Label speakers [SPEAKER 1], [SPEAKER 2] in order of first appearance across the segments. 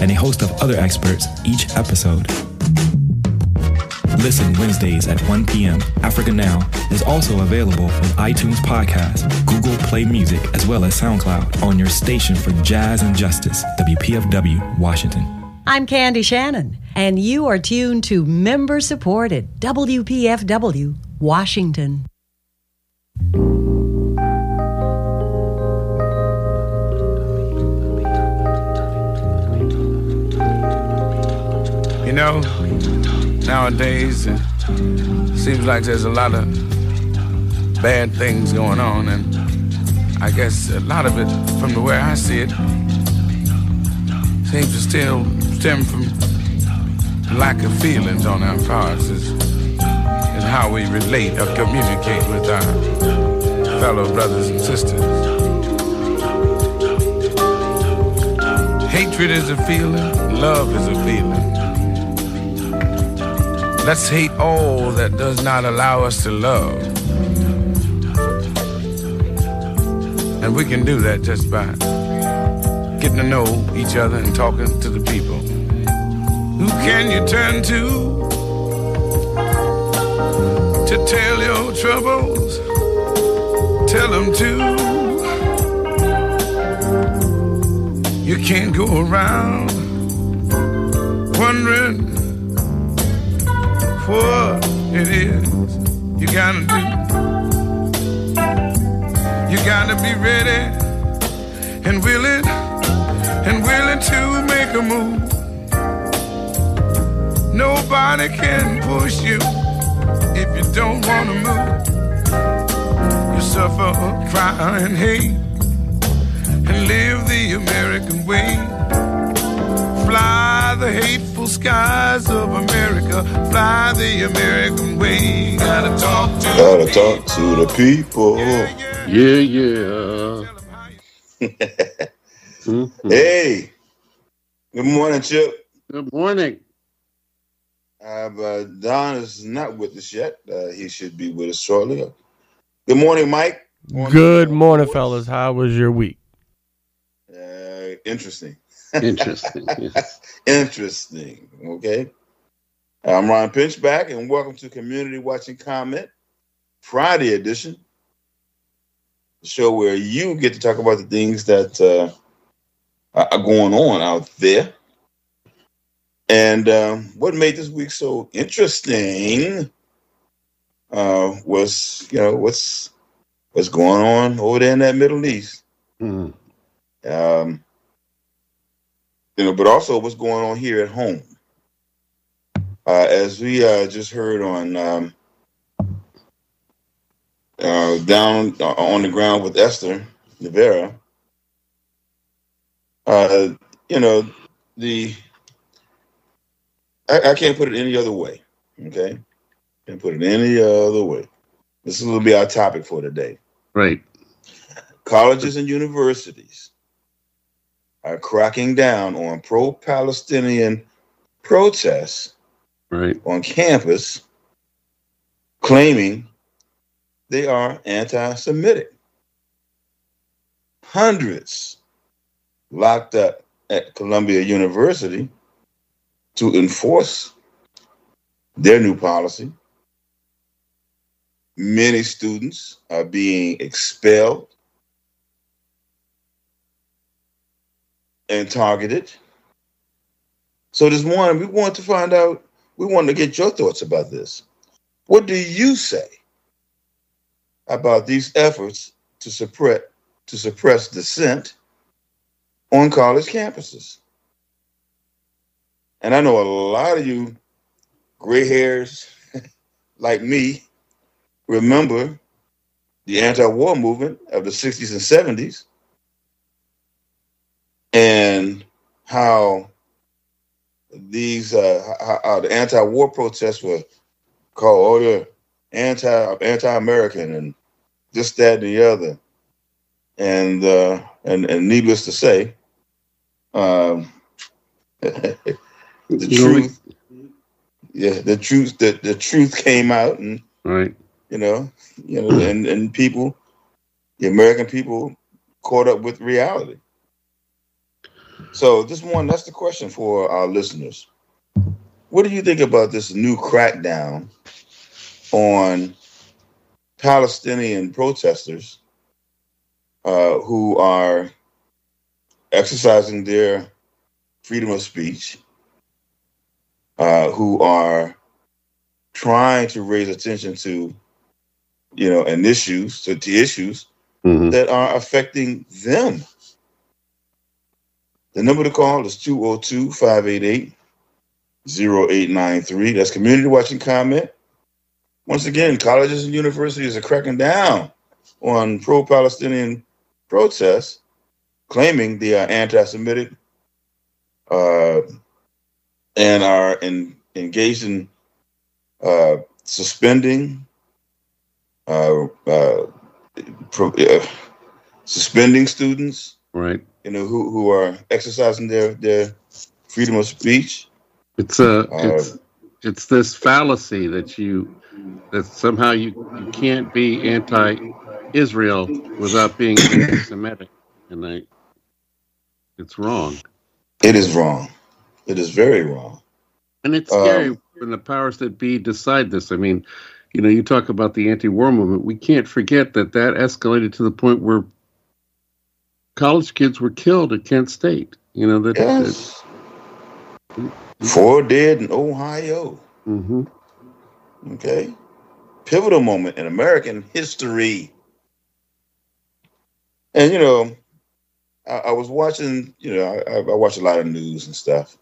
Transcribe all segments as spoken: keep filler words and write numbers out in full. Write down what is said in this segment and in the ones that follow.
[SPEAKER 1] and a host of other experts each episode. Listen Wednesdays at one p.m. Africa Now is also available on iTunes Podcast, Google Play Music, as well as SoundCloud on your station for jazz and justice, W P F W, Washington.
[SPEAKER 2] I'm Candy Shannon, and you are tuned to member-supported W P F W, Washington.
[SPEAKER 3] You know, nowadays it seems like there's a lot of bad things going on, and I guess a lot of it, from the way I see it, seems to still stem from the lack of feelings on our parts, is, is how we relate or communicate with our fellow brothers and sisters. Hatred is a feeling, love is a feeling. Let's hate all that does not allow us to love. And we can do that just by getting to know each other and talking to the people. Who can you turn to to tell your troubles? Tell them to. You can't go around wondering what it is you gotta do. You gotta be ready and willing and willing to make a move. Nobody can push you if you don't wanna move. You suffer, cry and hate and live the American way. Fly the hateful skies of America. Fly the American way. Gotta talk to
[SPEAKER 4] Gotta the talk to the people.
[SPEAKER 3] Yeah,
[SPEAKER 5] yeah. yeah.
[SPEAKER 4] mm-hmm. Hey, good morning, Chip.
[SPEAKER 5] Good morning.
[SPEAKER 4] Uh, but Don is not with us yet. Uh, he should be with us shortly. Good morning, Mike.
[SPEAKER 6] Morning, Good morning, fellas. How was your week?
[SPEAKER 4] Uh, interesting.
[SPEAKER 5] Interesting. Yes.
[SPEAKER 4] Interesting. Okay. I'm Ron Pinchback, and welcome to Community Watching Comment Friday edition, the show where you get to talk about the things that uh, are going on out there. And um, what made this week so interesting uh, was, you know, what's what's going on over there in that Middle East.
[SPEAKER 5] Mm.
[SPEAKER 4] Um, You know, but also what's going on here at home. Uh, as we uh, just heard on um, uh, down uh, on the ground with Esther Rivera, uh, you know, the I, I can't put it any other way. Okay, can't put it any other way. This will be our topic for today.
[SPEAKER 5] Right.
[SPEAKER 4] Colleges and universities are cracking down on pro-Palestinian protests
[SPEAKER 5] right.
[SPEAKER 4] on campus, claiming they are anti-Semitic. Hundreds locked up at Columbia University to enforce their new policy. Many students are being expelled and targeted. So this morning, we want to find out, we want to get your thoughts about this. What do you say about these efforts to suppress, to suppress dissent on college campuses? And I know a lot of you gray hairs like me remember the anti-war movement of the sixties and seventies, and how these uh, how, how the anti-war protests were called, oh, they're anti anti-American and this, that, and the other, and uh, and and needless to say, um, the truth, yeah, the truth, the, the truth came out, and
[SPEAKER 5] right,
[SPEAKER 4] you know, you know, and and people, the American people, caught up with reality. So this one, that's the question for our listeners. What do you think about this new crackdown on Palestinian protesters uh, who are exercising their freedom of speech, uh, who are trying to raise attention to, you know, and issues, to, to issues mm-hmm. that are affecting them? The number to call is two oh two, five eight eight, oh eight nine three. That's Community Watching Comment. Once again, colleges and universities are cracking down on pro-Palestinian protests, claiming they are anti-Semitic uh, and are in, engaged in uh, suspending, uh, uh, pro, uh, suspending students.
[SPEAKER 5] Right.
[SPEAKER 4] You know, who, who are exercising their, their freedom of speech.
[SPEAKER 5] It's a uh, it's, it's this fallacy that you that somehow you, you can't be anti-Israel without being anti-Semitic, and I, it's wrong.
[SPEAKER 4] It is wrong. It is very wrong.
[SPEAKER 5] And it's scary
[SPEAKER 4] um,
[SPEAKER 5] when the powers that be decide this. I mean, you know, you talk about the anti-war movement. We can't forget that that escalated to the point where college kids were killed at Kent State. You know that.
[SPEAKER 4] Yes. that Four dead in Ohio.
[SPEAKER 5] Mm-hmm.
[SPEAKER 4] Okay. Pivotal moment in American history. And you know, I, I was watching. You know, I, I watch a lot of news and stuff,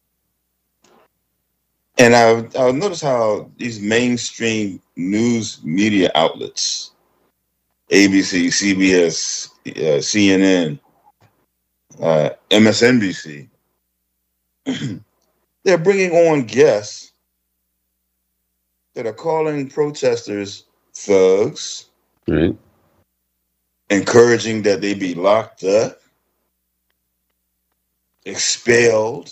[SPEAKER 4] and I I noticed how these mainstream news media outlets, A B C, C B S, uh, C N N, uh, M S N B C, they're bringing on guests that are calling protesters thugs,
[SPEAKER 5] right,
[SPEAKER 4] encouraging that they be locked up, expelled,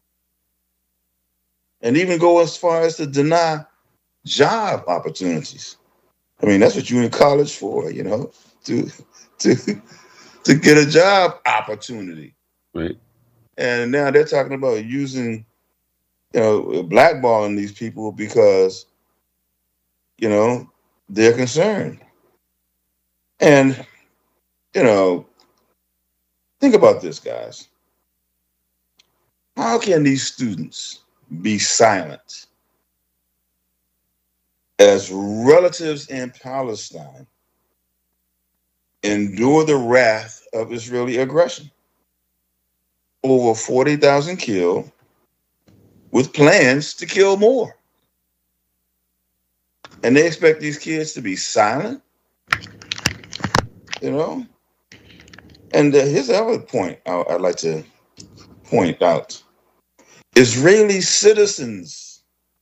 [SPEAKER 4] and even go as far as to deny job opportunities. I mean, that's what you're in college for, you know, to to to get a job opportunity.
[SPEAKER 5] Right.
[SPEAKER 4] And now they're talking about using, you know, blackballing these people because, you know, they're concerned. And, you know, think about this, guys. How can these students be silent as relatives in Palestine endure the wrath of Israeli aggression? Over forty thousand killed, with plans to kill more. And they expect these kids to be silent, you know? And uh, here's the other point I, I'd like to point out. Israeli citizens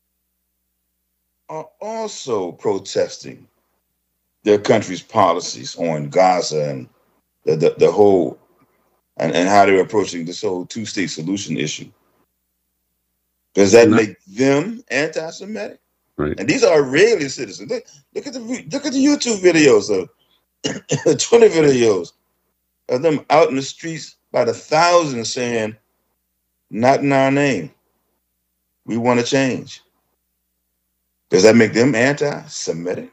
[SPEAKER 4] are also protesting their country's policies on Gaza and the, the, the whole, and, and how they're approaching this whole two-state solution issue. Does that
[SPEAKER 5] No.
[SPEAKER 4] make them anti-Semitic?
[SPEAKER 5] Right.
[SPEAKER 4] And these are Israeli citizens. Look, look at the look at the YouTube videos of the Twitter videos of them out in the streets by the thousands saying, "Not in our name. We want to change." Does that make them anti-Semitic?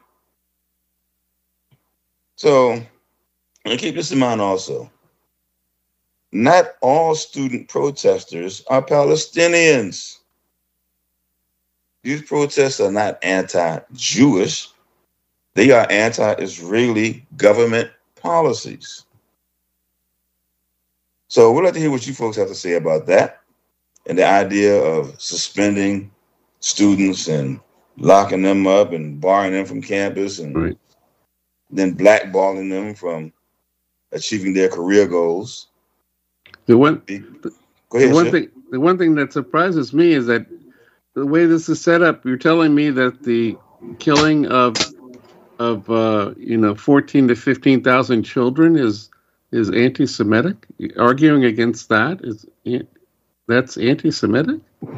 [SPEAKER 4] So, and keep this in mind also. Not all student protesters are Palestinians. These protests are not anti-Jewish. They are anti-Israeli government policies. So we'd like to hear what you folks have to say about that and the idea of suspending students and locking them up and barring them from campus and
[SPEAKER 5] Right.
[SPEAKER 4] then blackballing them from achieving their career goals.
[SPEAKER 5] The one,
[SPEAKER 4] Go
[SPEAKER 5] the
[SPEAKER 4] ahead,
[SPEAKER 5] one
[SPEAKER 4] Chef.
[SPEAKER 5] thing, the one thing that surprises me is that the way this is set up, you're telling me that the killing of of uh, you know fourteen to fifteen thousand children is is anti-Semitic. Arguing against that is that's anti-Semitic.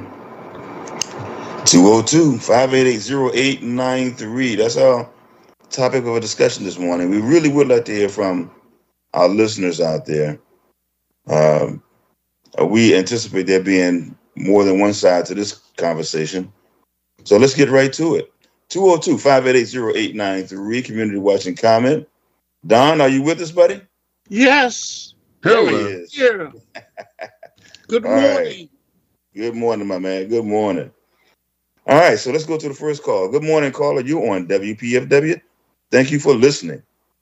[SPEAKER 4] two oh two, five eight eight, oh eight nine three. That's our topic of a discussion this morning. We really would like to hear from our listeners out there. Um, uh, we anticipate there being more than one side to this conversation. So let's get right to it. two oh two, five eight eight, oh eight nine three, Community Watch and Comment. Don, are you with us, buddy?
[SPEAKER 5] Yes.
[SPEAKER 4] There
[SPEAKER 5] Hello.
[SPEAKER 4] he is.
[SPEAKER 5] Yeah. Good
[SPEAKER 4] All
[SPEAKER 5] morning.
[SPEAKER 4] right. Good morning, my man. Good morning. All right, so let's go to the first call. Good morning, caller. You on W P F W? Thank you for listening.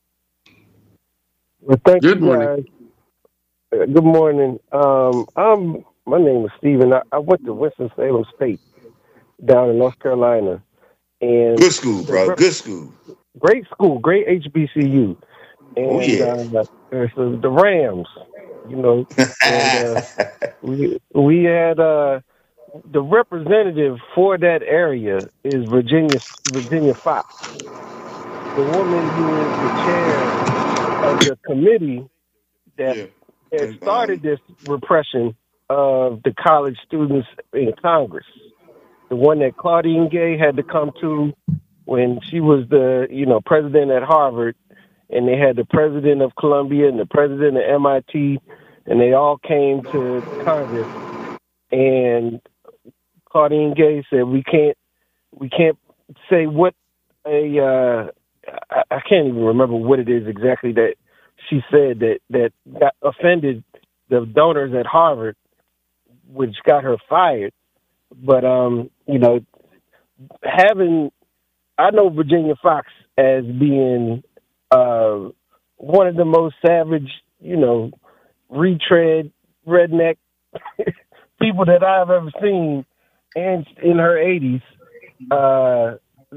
[SPEAKER 7] Well, thank
[SPEAKER 5] Good
[SPEAKER 7] you,
[SPEAKER 5] morning.
[SPEAKER 7] guys. Uh, good morning. Um, I'm, my name is Stephen. I, I went to Winston-Salem State down in North Carolina. And
[SPEAKER 4] Good school, bro.
[SPEAKER 7] the-
[SPEAKER 4] Good school.
[SPEAKER 7] Great school, great H B C U. And
[SPEAKER 4] Oh, yeah.
[SPEAKER 7] uh, there's the, the Rams, you know. And, uh, we, we had uh, the representative for that area is Virginia Virginia Fox, the woman who is the chair of the committee that
[SPEAKER 4] Yeah.
[SPEAKER 7] had started this repression of the college students in Congress. The one that Claudine Gay had to come to when she was the, you know, president at Harvard, and they had the president of Columbia and the president of M I T, and they all came to Congress. And Claudine Gay said, "We can't, we can't say what a, uh, I, I can't even remember what it is exactly that she said that that got offended the donors at Harvard, which got her fired." But um, you know, having I know Virginia Fox as being uh, one of the most savage, you know, retread, redneck people that I've ever seen, and in her eighties, uh,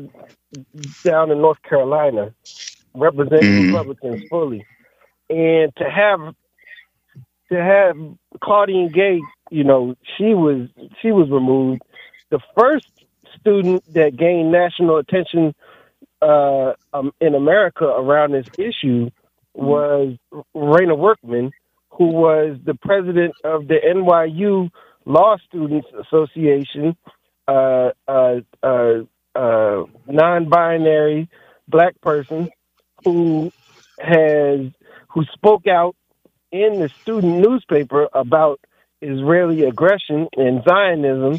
[SPEAKER 7] down in North Carolina, representing
[SPEAKER 4] Mhm.
[SPEAKER 7] Republicans fully, and to have to have Claudine Gay, you know, she was she was removed. The first student that gained national attention uh, um, in America around this issue was Raina Workman, who was the president of the N Y U Law Students Association, uh, uh, uh, uh, non-binary black person who has who spoke out in the student newspaper about Israeli aggression and Zionism,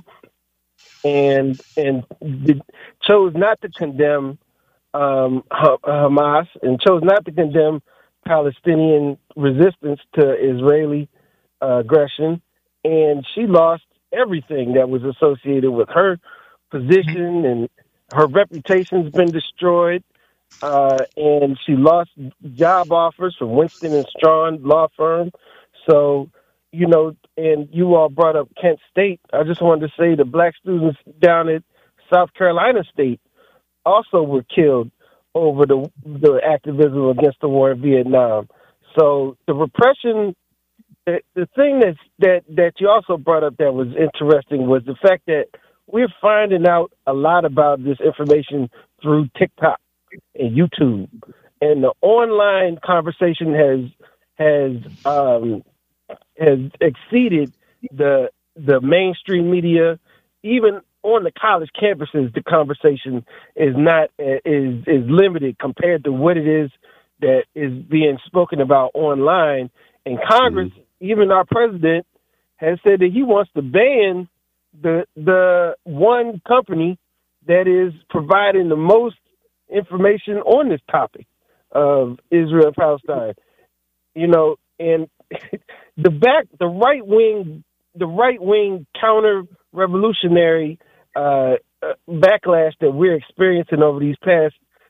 [SPEAKER 7] and and did, chose not to condemn um, Ha- Hamas and chose not to condemn Palestinian resistance to Israeli uh, aggression, and she lost everything that was associated with her position, and her reputation's been destroyed, uh, and she lost job offers from Winston and Strawn law firm. So, you know, and you all brought up Kent State. I just wanted to say the black students down at South Carolina State also were killed over the the activism against the war in Vietnam. So the repression, the, the thing that's, that that you also brought up that was interesting was the fact that we're finding out a lot about this information through TikTok and YouTube, and the online conversation has has um, has exceeded the the mainstream media. Even on the college campuses, the conversation is not is is limited compared to what it is that is being spoken about online. And Congress, mm-hmm. even our president, has said that he wants to ban the the one company that is providing the most information on this topic of Israel and Palestine. You know, and the back the right wing the right wing counter revolutionary uh, uh, backlash that we're experiencing over these past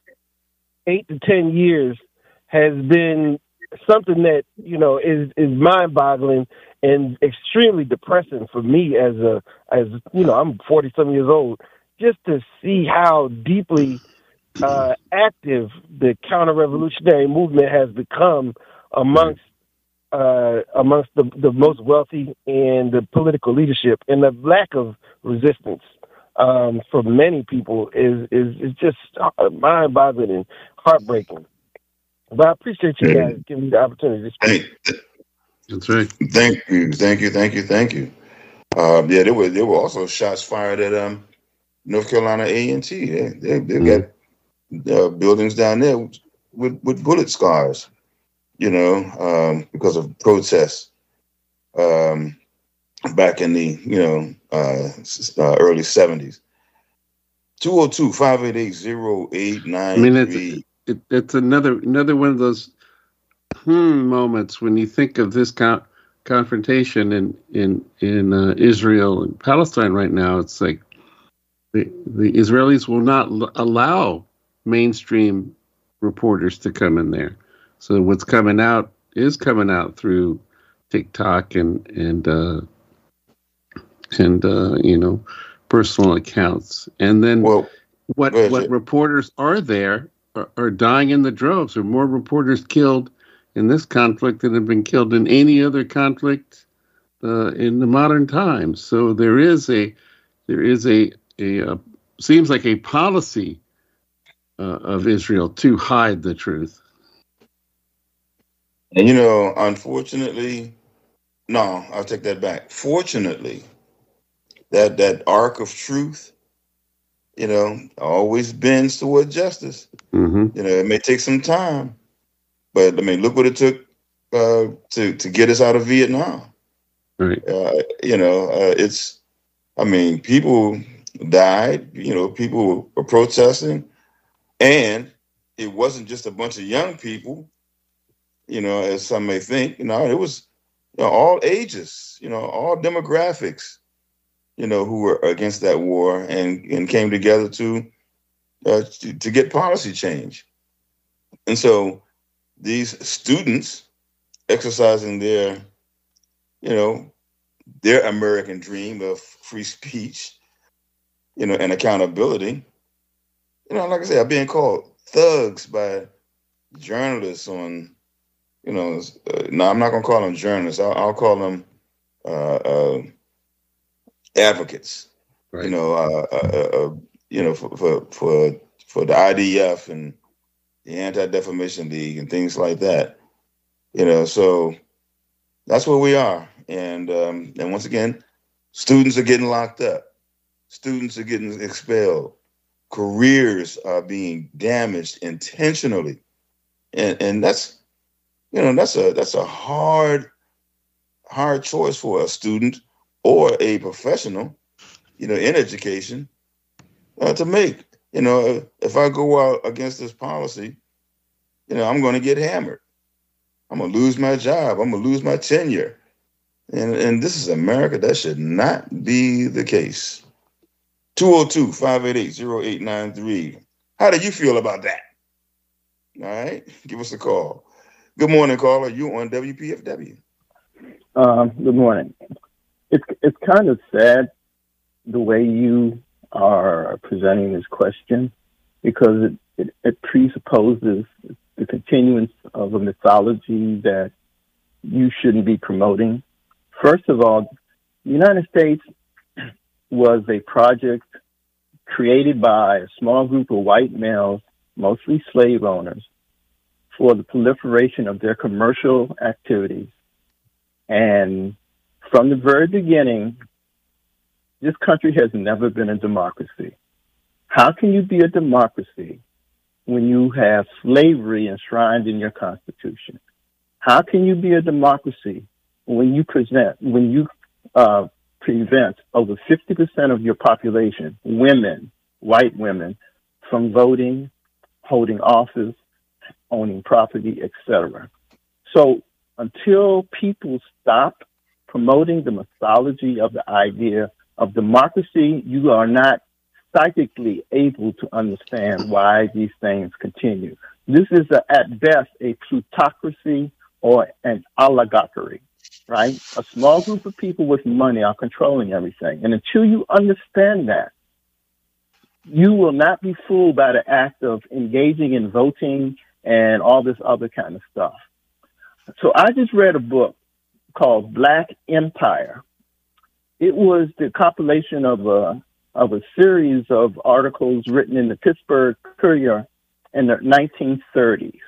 [SPEAKER 7] eight to ten years has been something that, you know, is, is mind boggling and extremely depressing for me as a, as, you know, I'm forty some years old, just to see how deeply uh, active the counter revolutionary movement has become amongst uh, amongst the, the most wealthy and the political leadership, and the lack of resistance um, for many people is, is, is just mind boggling and heartbreaking. But I appreciate you guys giving me the opportunity to speak.
[SPEAKER 5] That's right.
[SPEAKER 4] Thank you, thank you, thank you, thank you. Um, yeah, there were there were also shots fired at um, North Carolina A and T. They they, they mm-hmm. got uh, buildings down there with, with bullet scars, you know, um, because of protests. Um, back in the, you know, uh, uh, early seventies. two oh two, five eight eight, oh eight nine three. I mean, it's,
[SPEAKER 5] it, it's another another one of those hmm moments when you think of this con- confrontation in in in uh, Israel and Palestine right now. It's like the the Israelis will not l- allow mainstream reporters to come in there. So what's coming out is coming out through TikTok and and uh, and uh, you know, personal accounts. And then
[SPEAKER 4] well,
[SPEAKER 5] what what reporters are there are, are dying in the droves. There are more reporters killed in this conflict than have been killed in any other conflict uh, in the modern times. So there is a there is a a, a seems like a policy uh, of Israel to hide the truth.
[SPEAKER 4] And you know, unfortunately, no, I'll take that back. Fortunately, that that arc of truth, you know, always bends toward justice.
[SPEAKER 5] Mm-hmm.
[SPEAKER 4] You know, it may take some time, but I mean, look what it took uh, to to get us out of Vietnam.
[SPEAKER 5] Right.
[SPEAKER 4] Uh, you know, uh, it's. I mean, people died. You know, people were protesting, and it wasn't just a bunch of young people. You know, as some may think. You know, it was you know, all ages. You know, all demographics. You know, who were against that war and and came together to uh, to, to get policy change. And so these students exercising their, you know, their American dream of free speech, you know, and accountability, you know, like I said, are being called thugs by journalists on, you know, uh, no, I'm not going to call them journalists. I'll, I'll call them uh, uh, advocates, right. you know, uh, uh, uh, you know, for, for, for, for the I D F and the Anti-Defamation League and things like that, you know, so that's where we are. And um, and once again, students are getting locked up. Students are getting expelled. Careers are being damaged intentionally. And and that's, you know, that's a that's a hard, hard choice for a student or a professional, you know, in education uh, to make. You know, if I go out against this policy, you know, I'm going to get hammered. I'm going to lose my job. I'm going to lose my tenure. And and this is America. That should not be the case. two oh two, five eight eight, oh eight nine three. How do you feel about that? All right. Give us a call. Good morning, caller. You on W P F W.
[SPEAKER 8] Um, good morning. It's it's kind of sad the way you are presenting this question, because it, it, it presupposes the continuance of a mythology that you shouldn't be promoting. First of all, the United States was a project created by a small group of white males, mostly slave owners, for the proliferation of their commercial activities. And from the very beginning, this country has never been a democracy. How can you be a democracy when you have slavery enshrined in your Constitution? How can you be a democracy when you present, when you uh, prevent over fifty percent of your population, women, white women, from voting, holding office, owning property, et cetera? So until people stop promoting the mythology of the idea of democracy, you are not psychically able to understand why these things continue. This is, a, at best, a plutocracy or an oligarchy, right? A small group of people with money are controlling everything. And until you understand that, you will not be fooled by the act of engaging in voting and all this other kind of stuff. So I just read a book called Black Empire. It was the compilation of a of a series of articles written in the Pittsburgh Courier in the nineteen thirties.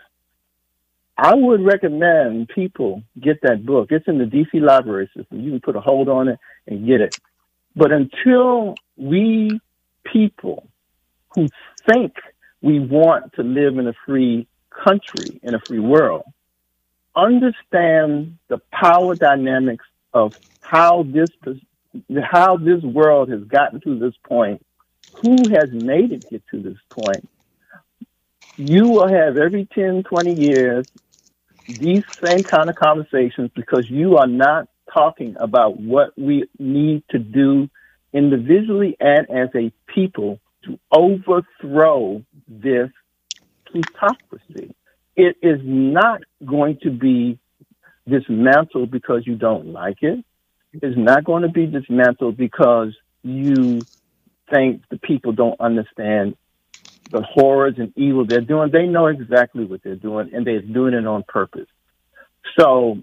[SPEAKER 8] I would recommend people get that book. It's in the D C library system. You can put a hold on it and get it. But until we people who think we want to live in a free country, in a free world, understand the power dynamics of how this how this world has gotten to this point, who has made it get to this point, you will have every ten, twenty years these same kind of conversations because you are not talking about what we need to do individually and as a people to overthrow this plutocracy. It is not going to be dismantled because you don't like it. It's not going to be dismantled because you think the people don't understand the horrors and evil they're doing. They know exactly what they're doing, and they're doing it on purpose. So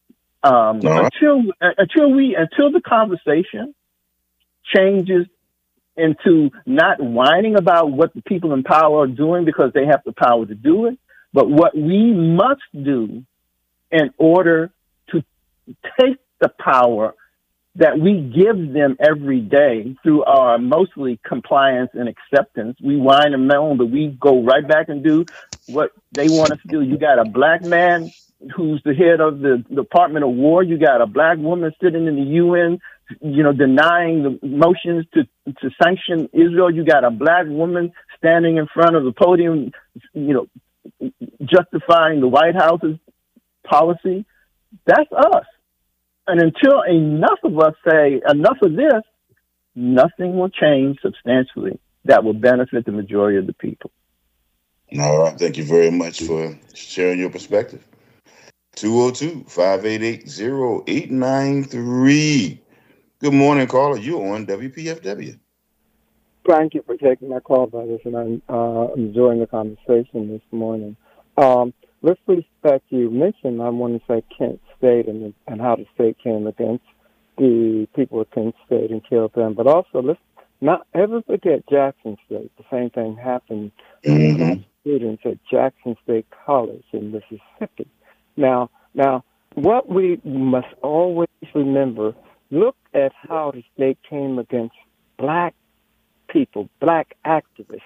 [SPEAKER 8] um,
[SPEAKER 4] No.
[SPEAKER 8] until until we until the conversation changes into not whining about what the people in power are doing because they have the power to do it, but what we must do in order to take the power that we give them every day through our mostly compliance and acceptance. We whine and moan, but we go right back and do what they want us to do. You got a black man who's the head of the Department of War. You got a black woman sitting in the U N, you know, denying the motions to, to sanction Israel. You got a black woman standing in front of the podium, you know, justifying the White House's policy. That's us. And until enough of us say enough of this, nothing will change substantially that will benefit the majority of the people.
[SPEAKER 4] All right. Thank you very much for sharing your perspective. two oh two, five eight eight, oh eight nine three. Good morning, caller. You're on W P F W.
[SPEAKER 9] Thank you for taking my call, brothers, and I'm uh, enjoying the conversation this morning. Um, let's respect you mentioned, I want to say Kent State and, and how the state came against the people of Kent State and killed them. But also, let's not ever forget Jackson State. The same thing happened
[SPEAKER 4] Mm-hmm.
[SPEAKER 9] to students at Jackson State College in Mississippi. Now, now, what we must always remember, look at how the state came against black people, black activists.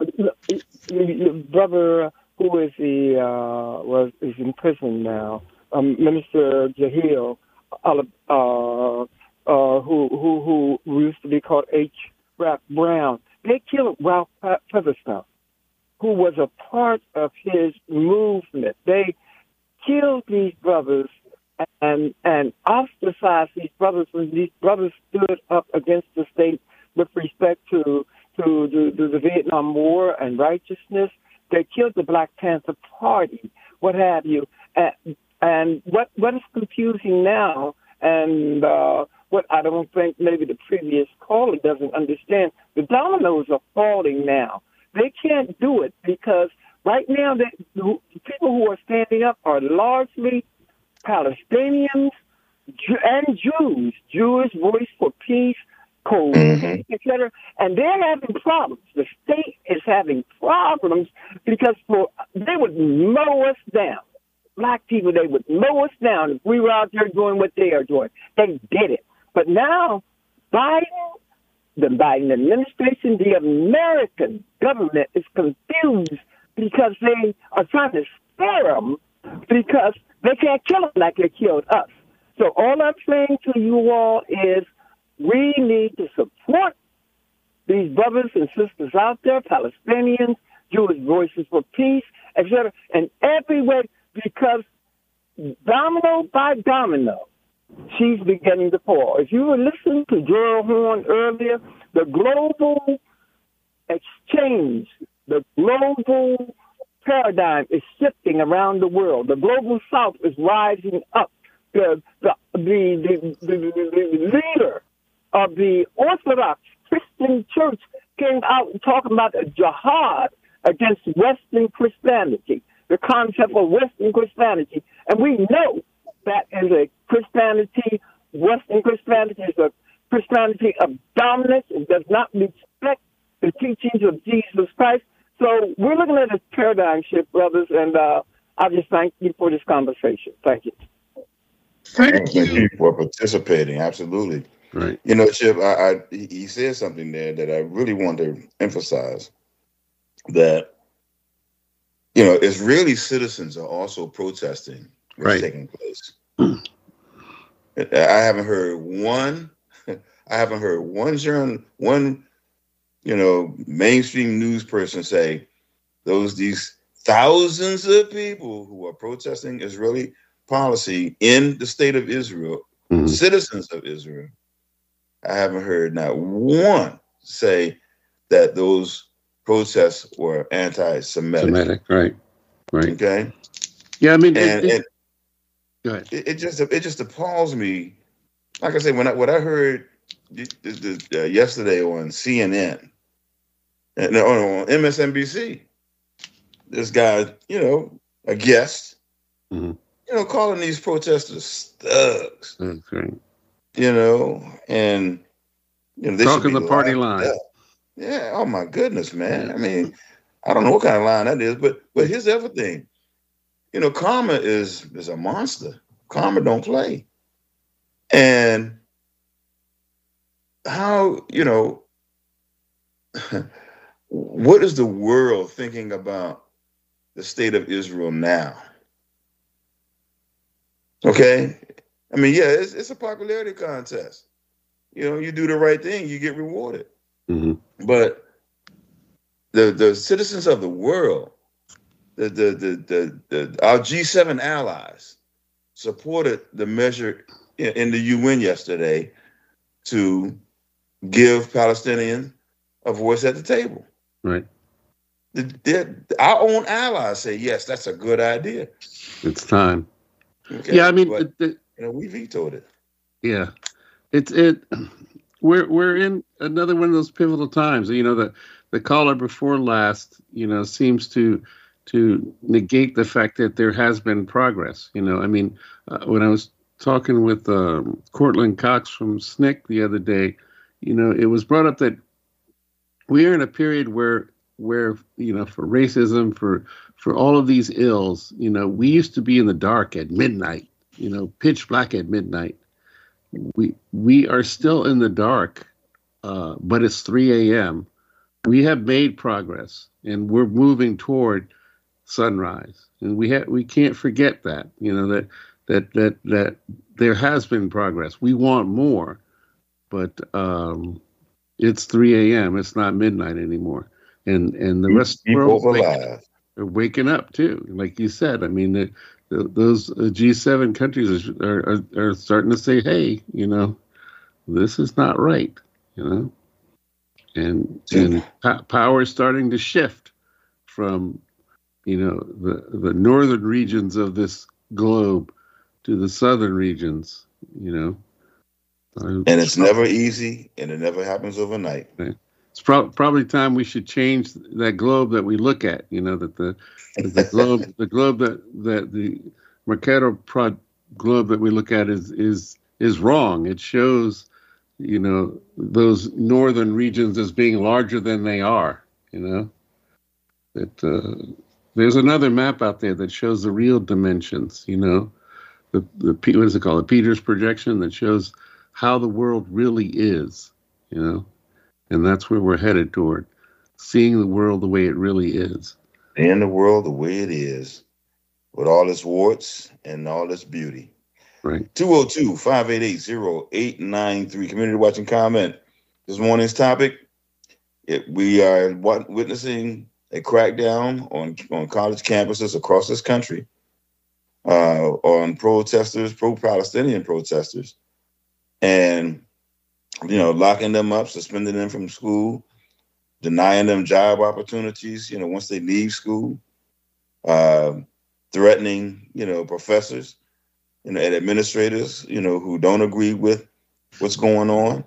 [SPEAKER 9] Brother, who is the uh, was is in prison now, um, Minister Jahil, uh, uh, uh, who who who used to be called H. Rap Brown. They killed Ralph Featherstone, who was a part of his movement. They killed these brothers and and ostracized these brothers when these brothers stood up against the state with respect to to the, the, the Vietnam War and righteousness. They killed the Black Panther Party, what have you. And, and what what is confusing now, and uh, what I don't think maybe the previous caller doesn't understand, the dominoes are falling now. They can't do it because right now they, the people who are standing up are largely Palestinians and Jews, Jewish Voice for Peace,
[SPEAKER 4] Mhm.
[SPEAKER 9] et cetera, and they're having problems. The state is having problems because for they would mow us down. Black people, they would mow us down if we were out there doing what they are doing. They did it. But now, Biden, the Biden administration, the American government is confused because they are trying to spare them because they can't kill them like they killed us. So all I'm saying to you all is we need to support these brothers and sisters out there, Palestinians, Jewish Voices for Peace, et cetera, and every way, because domino by domino, she's beginning to fall. If you were listening to Gerald Horn earlier, the global exchange, the global paradigm is shifting around the world. The global south is rising up. The, the, the, the, the, the leader of the Orthodox Christian Church came out and talking about a jihad against Western Christianity, the concept of Western Christianity. And we know that is a Christianity, Western Christianity is a Christianity of dominance. It does not respect the teachings of Jesus Christ. So we're looking at a paradigm shift, brothers, and uh, I just thank you for this conversation. Thank you.
[SPEAKER 4] Thank you for participating. Absolutely.
[SPEAKER 5] Right.
[SPEAKER 4] You know, Chip, I, I he said something there that I really want to emphasize, that, you know, Israeli citizens are also protesting what's
[SPEAKER 5] Right.
[SPEAKER 4] taking place. I haven't heard one. I haven't heard one journal, one, you know, mainstream news person say those these thousands of people who are protesting Israeli policy in the state of Israel, mm-hmm. citizens of Israel. I haven't heard not one say that those protests were anti-Semitic.
[SPEAKER 5] Semitic, right, right.
[SPEAKER 4] Okay.
[SPEAKER 5] Yeah, I mean,
[SPEAKER 4] and,
[SPEAKER 5] it, it,
[SPEAKER 4] and
[SPEAKER 5] go ahead.
[SPEAKER 4] It, it just it just appalls me. Like I said, when I what I heard the, the, the, uh, yesterday on C N N and on M S N B C, this guy, you know, a guest, mm-hmm. you know, calling these protesters thugs.
[SPEAKER 5] Okay.
[SPEAKER 4] You know, and you know, they
[SPEAKER 5] talking the party line.
[SPEAKER 4] Yeah. Oh my goodness, man. I mean, I don't know what kind of line that is, but but here's the other thing. You know, karma is is a monster. Karma don't play. And how, you know, what is the world thinking about the state of Israel now? Okay? I mean, yeah, it's, it's a popularity contest. You know, you do the right thing, you get rewarded. Mm-hmm. But the the citizens of the world, the the the the, the our G seven allies supported the measure in, in the U N yesterday to give Palestinians a voice at the table.
[SPEAKER 5] Right.
[SPEAKER 4] The, the, our own allies say, yes, that's a good idea.
[SPEAKER 5] It's time.
[SPEAKER 4] Okay?
[SPEAKER 5] Yeah, I mean,
[SPEAKER 4] but,
[SPEAKER 5] the, the,
[SPEAKER 4] you know, we vetoed it.
[SPEAKER 5] Yeah, it's it. We're we're in another one of those pivotal times. You know, the the caller before last, you know, seems to to negate the fact that there has been progress. You know, I mean, uh, when I was talking with um, Cortland Cox from S N C C the other day, you know, it was brought up that we are in a period where where you know, for racism, for for all of these ills, you know, we used to be in the dark at midnight. You know, pitch black at midnight. We we are still in the dark, uh, but it's three a.m. We have made progress, and we're moving toward sunrise. And we ha- we can't forget that. You know that that that that there has been progress. We want more, but um, it's three a.m. It's not midnight anymore, and and the rest of the world waking, are waking up too. Like you said, I mean. The, Those G seven countries are, are are starting to say, "Hey, you know, this is not right," you know, and and po- power is starting to shift from, you know, the the northern regions of this globe to the southern regions, you know.
[SPEAKER 4] And it's never easy, and it never happens overnight.
[SPEAKER 5] It's pro- probably time we should change that globe that we look at. You know, that the the globe the globe that that the Mercator Prod globe that we look at is is is wrong. It shows, you know, those northern regions as being larger than they are. You know, that uh, there's another map out there that shows the real dimensions. You know, the the what is it called? The Peters projection that shows how the world really is. You know. And that's where we're headed toward, seeing the world the way it really is.
[SPEAKER 4] Seeing the world the way it is, with all its warts and all its beauty.
[SPEAKER 5] Right.
[SPEAKER 4] two oh two, five eight eight, oh eight nine three. Community Watching Comment. This morning's topic, it, we are what, witnessing a crackdown on, on college campuses across this country uh, on protesters, pro-Palestinian protesters. And you know, locking them up, suspending them from school, denying them job opportunities, you know, once they leave school, uh, threatening, you know, professors, you know, and administrators, you know, who don't agree with what's going on.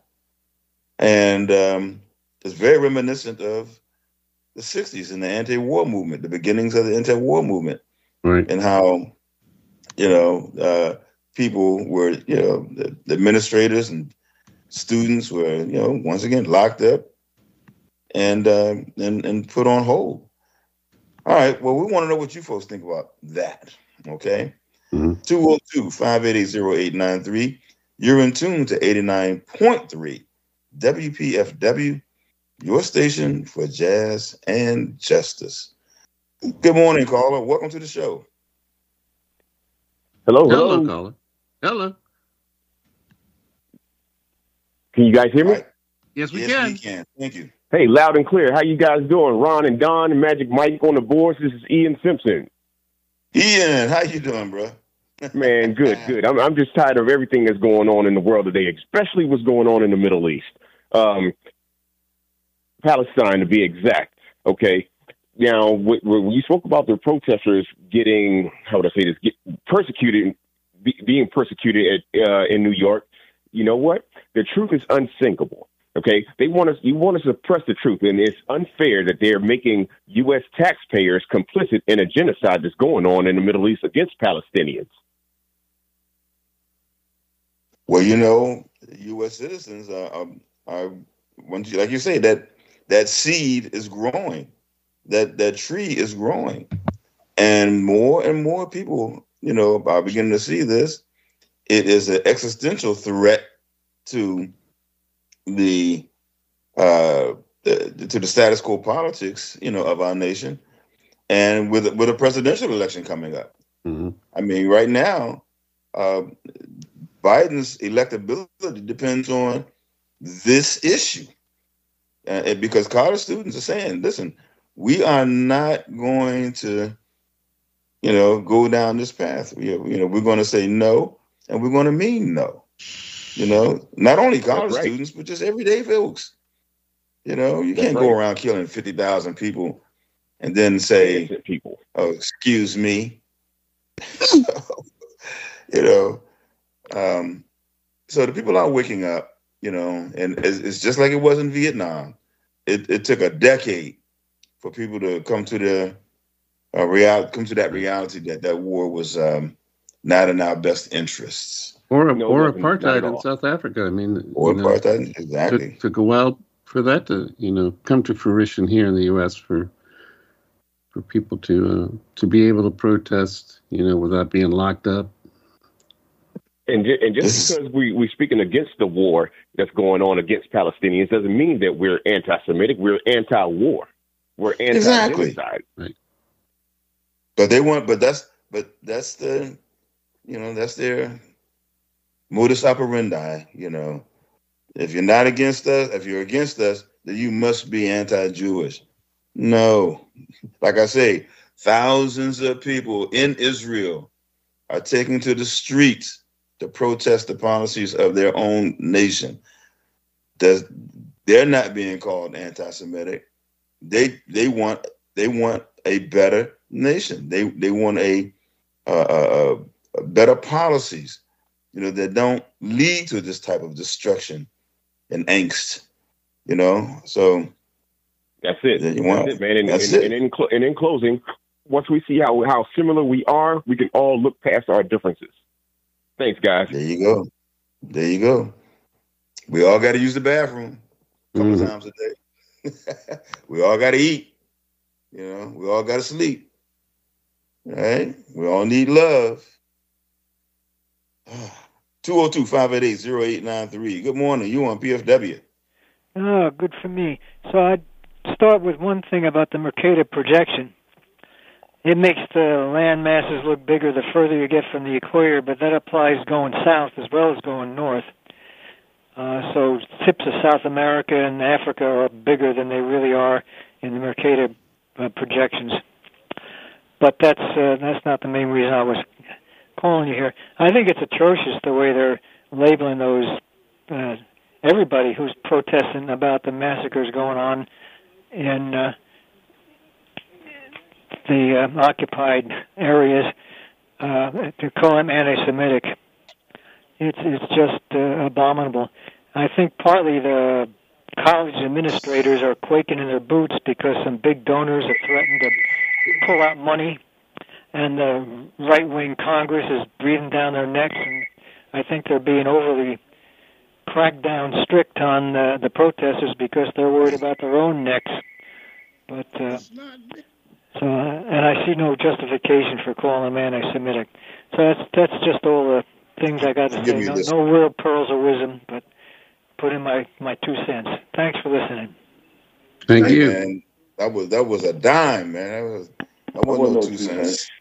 [SPEAKER 4] And um, it's very reminiscent of the sixties and the anti-war movement, the beginnings of the anti-war movement.
[SPEAKER 5] Right.
[SPEAKER 4] And how, you know, uh, people were, you know, the, the administrators and students were, you know, once again locked up and uh, and and put on hold. All right. Well, we want to know what you folks think about that. Okay. two oh two, five eight eight, oh eight nine three. You're in tune to eighty-nine point three W P F W, your station for jazz and justice. Good morning, caller. Welcome to the show.
[SPEAKER 8] Hello.
[SPEAKER 5] Hello, caller. Hello.
[SPEAKER 10] Can you guys hear me?
[SPEAKER 4] Right.
[SPEAKER 5] Yes, we
[SPEAKER 4] yes,
[SPEAKER 5] can.
[SPEAKER 4] we can. Thank you.
[SPEAKER 10] Hey, loud and clear. How you guys doing? Ron and Don and Magic Mike on the boards. This is Ian Simpson.
[SPEAKER 4] Ian, how you doing, bro?
[SPEAKER 10] Man, good, good. I'm I'm just tired of everything that's going on in the world today, especially what's going on in the Middle East. Um, Palestine, to be exact. Okay. Now, when you spoke about the protesters getting, how would I say this, get persecuted, be, being persecuted at, uh, in New York, you know what? The truth is unsinkable. Okay, they want us. You want to suppress the truth, and it's unfair that they're making U S taxpayers complicit in a genocide that's going on in the Middle East against Palestinians.
[SPEAKER 4] Well, you know, U S citizens are, are, are once you, like you say, that that seed is growing, that that tree is growing, and more and more people, you know, are beginning to see this. It is an existential threat to the uh the, to the status quo politics, you know, of our nation, and with with a presidential election coming up.
[SPEAKER 5] Mm-hmm.
[SPEAKER 4] I mean, right now, uh, Biden's electability depends on this issue, uh, and because college students are saying, "Listen, we are not going to, you know, go down this path. We, you know, we're going to say no, and we're going to mean no." You know, not only college right. students, but just everyday folks. You know, you That's can't right. go around killing fifty thousand people and then say, people. "Oh, excuse me." You know, um, so the people are waking up, you know, and it's, it's just like it was in Vietnam. It, it took a decade for people to come to the uh, real, come to that reality that that war was um, not in our best interests.
[SPEAKER 5] Or
[SPEAKER 10] no,
[SPEAKER 5] or apartheid in South Africa. I mean,
[SPEAKER 4] or
[SPEAKER 5] you
[SPEAKER 4] apartheid,
[SPEAKER 5] know,
[SPEAKER 4] exactly.
[SPEAKER 5] Took, took a while for that to, you know, come to fruition here in the U S for for people to uh, to be able to protest, you know, without being locked up.
[SPEAKER 10] And ju- and just because we we're speaking against the war that's going on against Palestinians doesn't mean that we're anti-Semitic. We're anti-war. We're anti-genocide.
[SPEAKER 4] Exactly.
[SPEAKER 5] Right.
[SPEAKER 4] But they want. But that's. But that's the. You know, that's their modus operandi. You know, if you're not against us, if you're against us, then you must be anti-Jewish. No, like I say, thousands of people in Israel are taking to the streets to protest the policies of their own nation. Does they're not being called anti-Semitic? They they want they want a better nation. They they want a, uh, a better policies, you know, that don't lead to this type of destruction and angst. You know, so
[SPEAKER 10] that's it.
[SPEAKER 4] You want,
[SPEAKER 10] that's it, man. And,
[SPEAKER 4] that's
[SPEAKER 10] and,
[SPEAKER 4] it.
[SPEAKER 10] and, in cl- and in closing, once we see how how similar we are, we can all look past our differences. Thanks, guys.
[SPEAKER 4] There you go. There you go. We all got to use the bathroom a couple
[SPEAKER 5] Mm-hmm.
[SPEAKER 4] times a day. We all got to eat. You know, we all got to sleep. Right? We all need love. two oh two, five eight eight, oh eight nine three. Good morning. You on P F W.
[SPEAKER 11] Oh, good for me. So I'd start with one thing about the Mercator projection. It makes the land masses look bigger the further you get from the equator, but that applies going south as well as going north. Uh, so tips of South America and Africa are bigger than they really are in the Mercator uh, projections. But that's uh, that's not the main reason I was calling you here. I think it's atrocious the way they're labeling those uh, everybody who's protesting about the massacres going on in uh, the uh, occupied areas, uh, to call them anti-Semitic. It's it's just uh, abominable. I think partly the college administrators are quaking in their boots because some big donors have threatened to pull out money, and the right-wing Congress is breathing down their necks, and I think they're being overly cracked down strict on uh, the protesters because they're worried about their own necks. But uh, so, uh, and I see no justification for calling them anti-Semitic. So that's that's just all the things I got to say. No, no real pearls of wisdom, but put in my, my two cents. Thanks for listening.
[SPEAKER 5] Thank
[SPEAKER 4] hey,
[SPEAKER 5] you.
[SPEAKER 4] Man, that was that was a dime, man. That was that wasn't no two cents.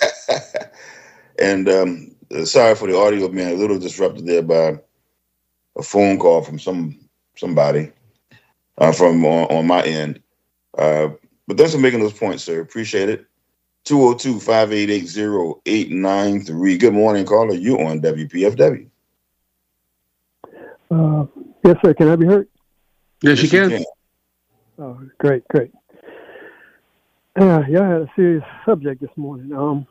[SPEAKER 4] And um, sorry for the audio being a little disrupted there by a phone call from some somebody uh, from on, on my end. Uh, but thanks for making those points, sir. Appreciate it. two oh two, five eight eight, oh eight nine three. Good morning, caller. You on W P F W.
[SPEAKER 12] Uh, yes, sir. Can I be heard?
[SPEAKER 5] Yes, you can.
[SPEAKER 4] can.
[SPEAKER 12] Oh, great, great. Uh, y'all had a serious subject this morning. Um,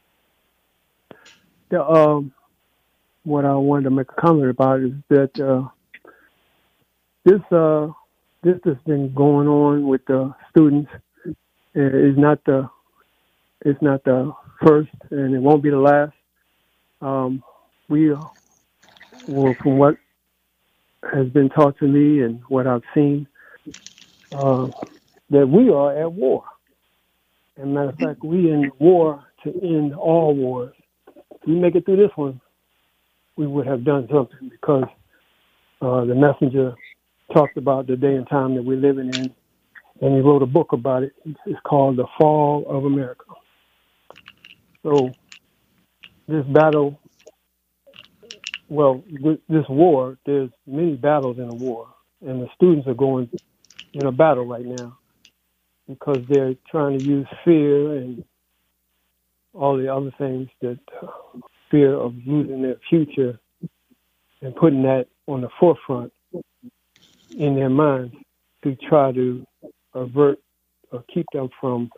[SPEAKER 12] the, um, what I wanted to make a comment about is that uh, this uh, this has been going on with the students. It is not the it's not the first, and it won't be the last. Um, we, uh, well, from what has been taught to me and what I've seen, uh, that we are at war. As a matter of fact, we in war to end all wars. If we make it through this one, we would have done something, because uh, the messenger talked about the day and time that we're living in, and he wrote a book about it. It's called The Fall of America. So this battle, well, this war, there's many battles in a war, and the students are going in a battle right now because they're trying to use fear and all the other things, that uh, fear of losing their future, and putting that on the forefront in their minds to try to avert or keep them from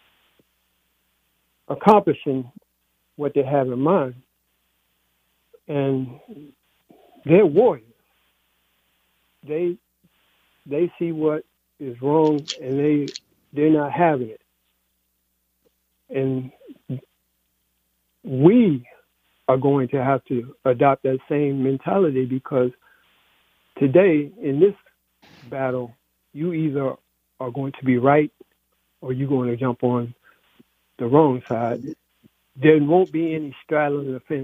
[SPEAKER 12] accomplishing what they have in mind. And they're warriors. They they see what is wrong, and they they're not having it. And we are going to have to adopt that same mentality, because today in this battle, you either are going to be right or you're going to jump on the wrong side. There won't be any straddling the fence.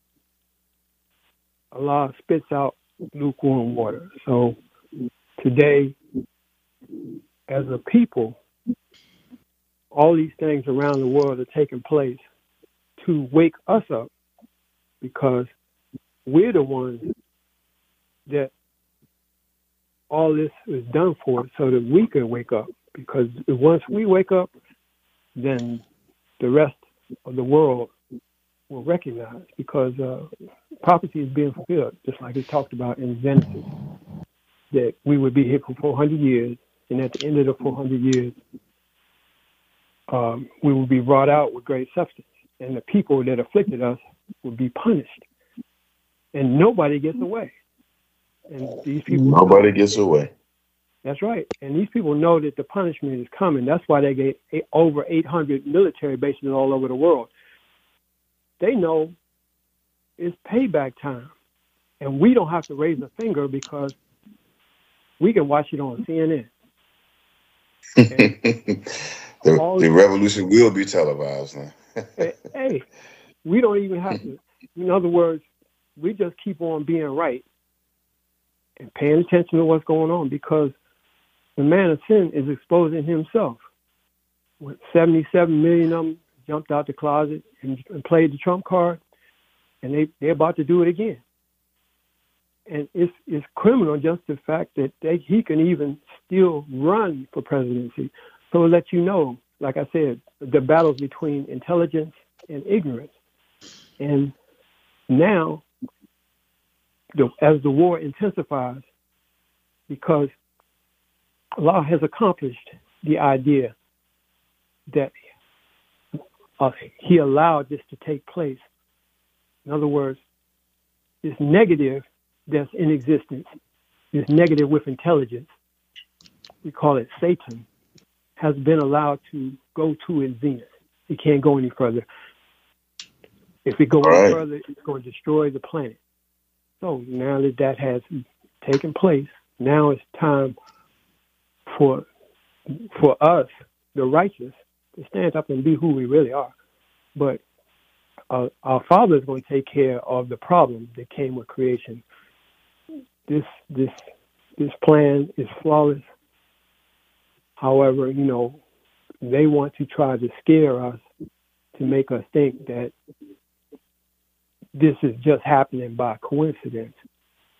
[SPEAKER 12] Allah spits out lukewarm water. So today, as a people, all these things around the world are taking place to wake us up, because we're the ones that all this is done for, so that we can wake up. Because once we wake up, then the rest of the world will recognize, because uh, prophecy is being fulfilled, just like it talked about in Genesis, that we would be here for four hundred years, and at the end of the four hundred years, um, we will be brought out with great substance, and the people that afflicted us will be punished, and nobody gets away. And these people
[SPEAKER 4] nobody gets away.
[SPEAKER 12] That's right. And these people know that the punishment is coming. That's why they get eight, over eight hundred military bases all over the world. They know it's payback time. And we don't have to raise a finger, because we can watch it on C N N.
[SPEAKER 4] the, the revolution will be televised now.
[SPEAKER 12] Hey, we don't even have to. In other words, we just keep on being right and paying attention to what's going on, because the man of sin is exposing himself. With seventy-seven million of them jumped out the closet and, and played the Trump card, and they, they're about to do it again. And it's it's criminal, just the fact that they, he can even still run for presidency. So to let you know, like I said, the battles between intelligence and ignorance. And now, the, as the war intensifies, because Allah has accomplished the idea that uh, he allowed this to take place. In other words, this negative that's in existence, this negative with intelligence, we call it Satan, has been allowed to go to its zenith. It can't go any further. If it goes any right. further, it's going to destroy the planet. So now that that has taken place, now it's time for for us, the righteous, to stand up and be who we really are. But uh, our Father is going to take care of the problem that came with creation. This this this plan is flawless. However, you know, they want to try to scare us to make us think that this is just happening by coincidence.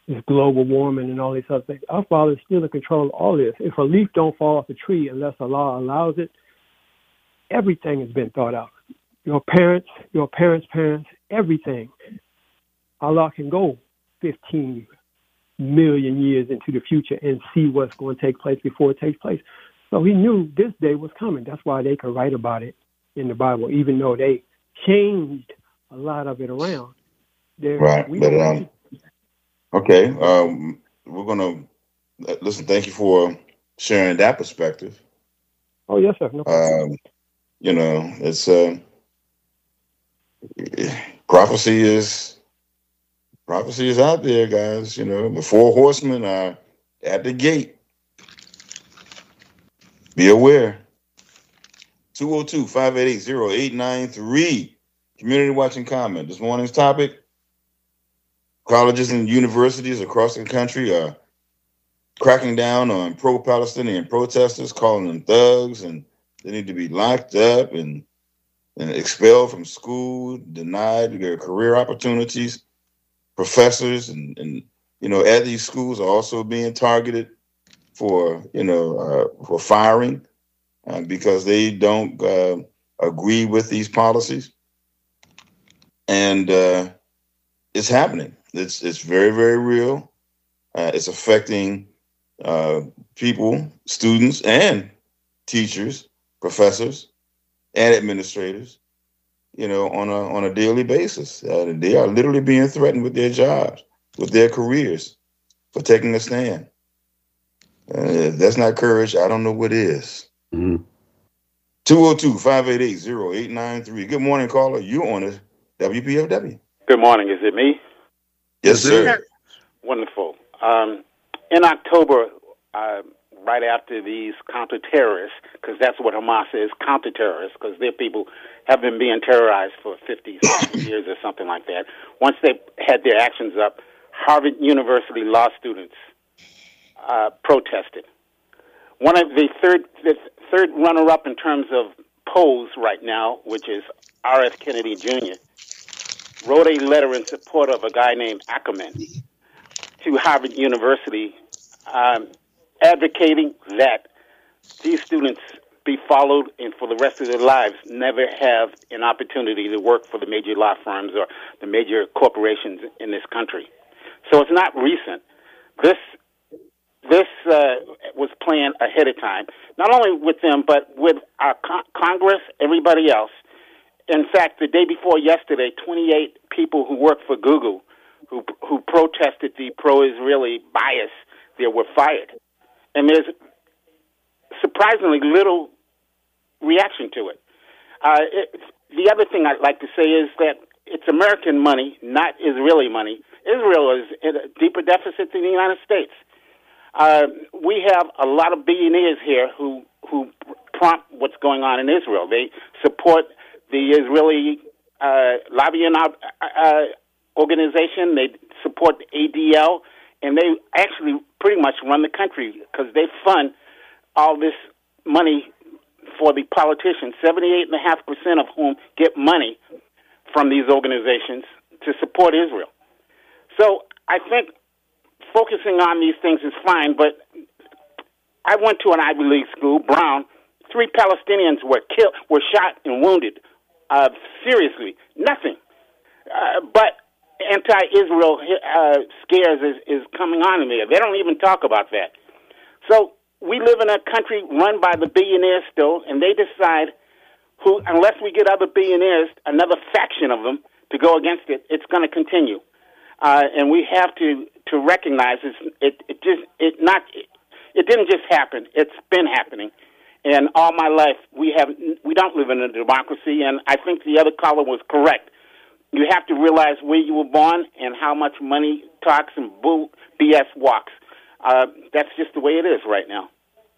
[SPEAKER 12] this global warming and all these other things. Our Father is still in control of all this. If a leaf don't fall off the tree unless Allah allows it, everything has been thought out. Your parents, your parents' parents, everything. Allah can go fifteen million years into the future and see what's going to take place before it takes place. So he knew this day was coming. That's why they could write about it in the Bible, even though they changed a lot of it around. They're,
[SPEAKER 4] right.
[SPEAKER 12] We
[SPEAKER 4] but,
[SPEAKER 12] don't
[SPEAKER 4] um, okay. Um, we're going to listen. Thank you for sharing that perspective.
[SPEAKER 12] Oh, yes, sir. No problem.
[SPEAKER 4] Um, you know, it's uh, prophecy is prophecy is out there, guys. You know, the four horsemen are at the gate. Be aware. two oh two, five eight eight, oh eight nine three. Community watching comment. This morning's topic: colleges and universities across the country are cracking down on pro-Palestinian protesters, calling them thugs, and they need to be locked up and, and expelled from school, denied their career opportunities. Professors and, and you know, at these schools are also being targeted for, you know, uh, for firing uh, because they don't uh, agree with these policies. And uh, it's happening. It's it's very, very real. Uh, it's affecting uh, people, students, and teachers, professors, and administrators, you know, on a on a daily basis. Uh, they are literally being threatened with their jobs, with their careers, for taking a stand. Uh, if that's not courage, I don't know what is.
[SPEAKER 5] Mm-hmm.
[SPEAKER 4] two oh two, five eight eight, oh eight nine three. Good morning, caller. You're on it. W P F W.
[SPEAKER 13] Good morning. Is it me?
[SPEAKER 4] Yes, sir.
[SPEAKER 13] Wonderful. Um, in October, uh, right after these counter-terrorists, because that's what Hamas is, counter-terrorists, because their people have been being terrorized for fifty, sixty years or something like that. Once they had their actions up, Harvard University law students uh, protested. One of the third, the third runner-up in terms of polls right now, which is R F Kennedy Junior, wrote a letter in support of a guy named Ackerman to Harvard University, um, advocating that these students be followed and for the rest of their lives never have an opportunity to work for the major law firms or the major corporations in this country. So it's not recent. This this uh, was planned ahead of time, not only with them, but with our con- Congress, everybody else. In fact, the day before yesterday, twenty-eight people who work for Google who who protested the pro-Israeli bias there were fired. And there's surprisingly little reaction to it. Uh, it. The other thing I'd like to say is that it's American money, not Israeli money. Israel is in a deeper deficit than the United States. Uh, we have a lot of billionaires here who, who prompt what's going on in Israel. They support the Israeli uh, lobbying uh, organization. They support the A D L, and they actually pretty much run the country because they fund all this money for the politicians, seventy-eight point five percent of whom get money from these organizations to support Israel. So I think focusing on these things is fine, but I went to an Ivy League school, Brown. Three Palestinians were killed, were shot and wounded. Uh, seriously, nothing. Uh, but anti-Israel uh, scares is, is coming on in there. They don't even talk about that. So we live in a country run by the billionaires still, and they decide who, unless we get other billionaires, another faction of them, to go against it, it's going to continue. Uh, and we have to, to recognize it's, it, it just it not it, it didn't just happen. It's been happening. And all my life, we have we don't live in a democracy, and I think the other caller was correct. You have to realize where you were born and how much money talks and bull B S walks. Uh, that's just the way it is right now.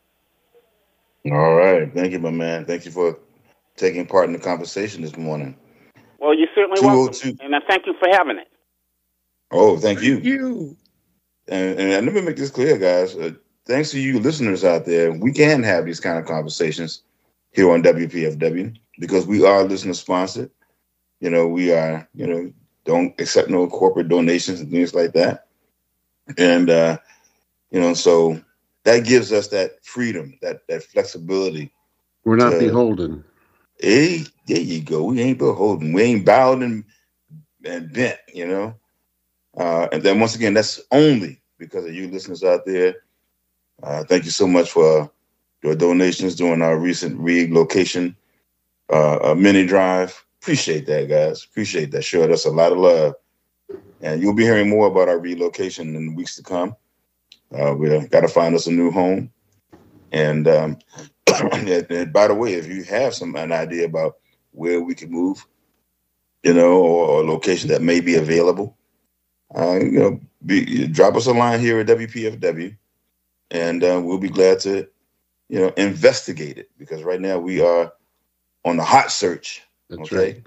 [SPEAKER 4] All right. Thank you, my man. Thank you for taking part in the conversation this morning.
[SPEAKER 13] Well, you're certainly welcome, and I thank you for having it.
[SPEAKER 4] Oh, thank you.
[SPEAKER 5] Thank you.
[SPEAKER 4] And, and let me make this clear, guys. Uh, thanks to you listeners out there, we can have these kind of conversations here on W P F W because we are listener sponsored. You know, we are, you know, don't accept no corporate donations and things like that. And, uh, you know, so that gives us that freedom, that, that flexibility.
[SPEAKER 5] We're not
[SPEAKER 4] to,
[SPEAKER 5] beholden.
[SPEAKER 4] Hey, there you go. We ain't beholden. We ain't bowed and, and bent, you know. Uh, and then once again, that's only because of you listeners out there. Uh, thank you so much for your donations during our recent relocation uh, mini drive. Appreciate that, guys. Appreciate that. Showed us a lot of love. And you'll be hearing more about our relocation in the weeks to come. Uh, we've got to find us a new home. And, um, and, and by the way, if you have some an idea about where we can move, you know, or, or a location that may be available, uh, you know, be, drop us a line here at W P F W, and uh, we'll be glad to, you know, investigate it, because right now we are on the hot search.
[SPEAKER 5] That's
[SPEAKER 4] okay.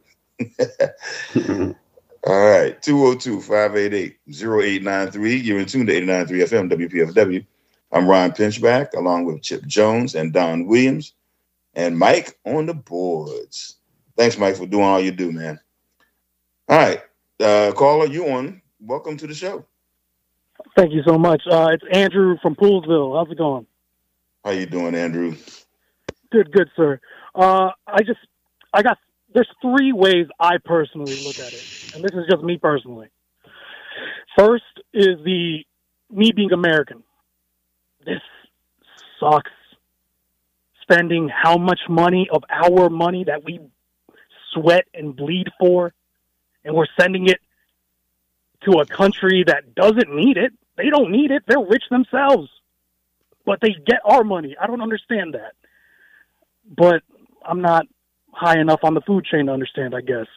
[SPEAKER 4] Right. All right. two oh two, five eight eight, oh eight nine three. You're in tune to eighty-nine point three F M, W P F W. I'm Ryan Pinchback, along with Chip Jones and Don Williams, and Mike on the boards. Thanks, Mike, for doing all you do, man. All right. Uh, caller, you on. Welcome to the show.
[SPEAKER 14] Thank you so much. Uh, it's Andrew from Poolsville. How's it going?
[SPEAKER 4] How you doing, Andrew?
[SPEAKER 14] Good, good, sir. Uh, I just, I got, there's three ways I personally look at it, and this is just me personally. First is the, me being American. This sucks. Spending how much money of our money that we sweat and bleed for, and we're sending it to a country that doesn't need it. They don't need it. They're rich themselves. But they get our money. I don't understand that. But I'm not high enough on the food chain to understand, I guess.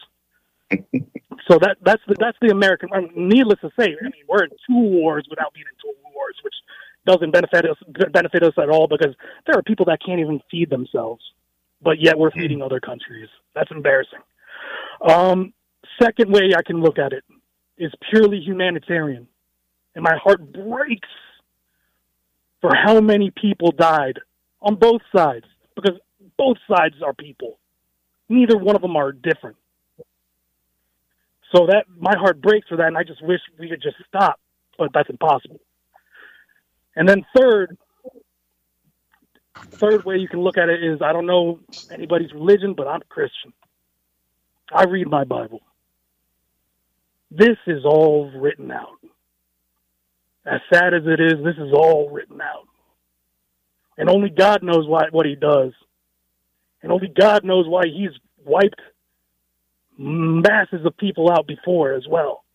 [SPEAKER 14] So that that's the that's the American. I mean, needless to say, I mean, we're in two wars without being in two wars, which doesn't benefit us benefit us at all, because there are people that can't even feed themselves, but yet we're feeding other countries. That's embarrassing. Um, second way I can look at it is purely humanitarian, and my heart breaks for how many people died on both sides, because both sides are people. Neither one of them are different. So that my heart breaks for that, and I just wish we could just stop, but that's impossible. And then third, third way you can look at it is, I don't know anybody's religion, but I'm a Christian. I read my Bible. This is all written out. As sad as it is, this is all written out. And only God knows why, what he does. And only God knows why he's wiped masses of people out before as well.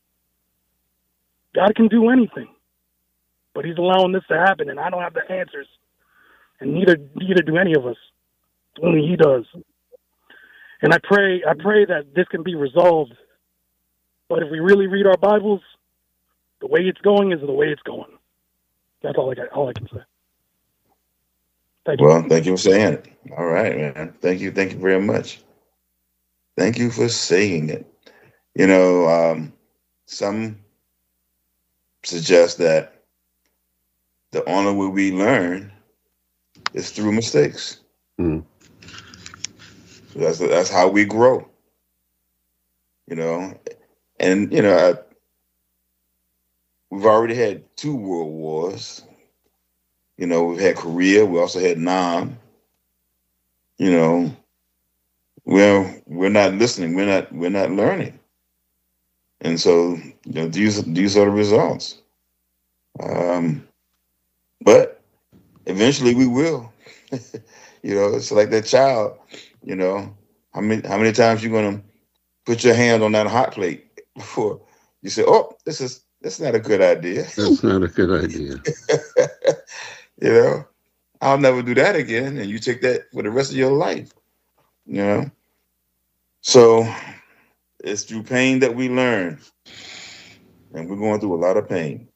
[SPEAKER 14] God can do anything. But he's allowing this to happen, and I don't have the answers. And neither neither do any of us. Only he does. And I pray I pray that this can be resolved. But if we really read our Bibles, the way it's going is the way it's going. That's all I got, all I can say. Thank you.
[SPEAKER 4] Well, thank you for saying it. All right, man. Thank you. Thank you very much. Thank you for saying it. You know, um, some suggest that the only way we learn is through mistakes.
[SPEAKER 5] Mm.
[SPEAKER 4] That's that's how we grow. You know, and you know, I, we've already had two world wars. You know, we've had Korea. We also had Nam. You know, we're we're not listening. We're not we're not learning. And so, you know, these these are the results. Um, but eventually we will. You know, it's like that child. You know, how many how many times you gonna put your hand on that hot plate before you say, "Oh, this is that's not a good idea."
[SPEAKER 5] That's not a good idea.
[SPEAKER 4] You know, I'll never do that again, and you take that for the rest of your life. You know, so it's through pain that we learn, and we're going through a lot of pain.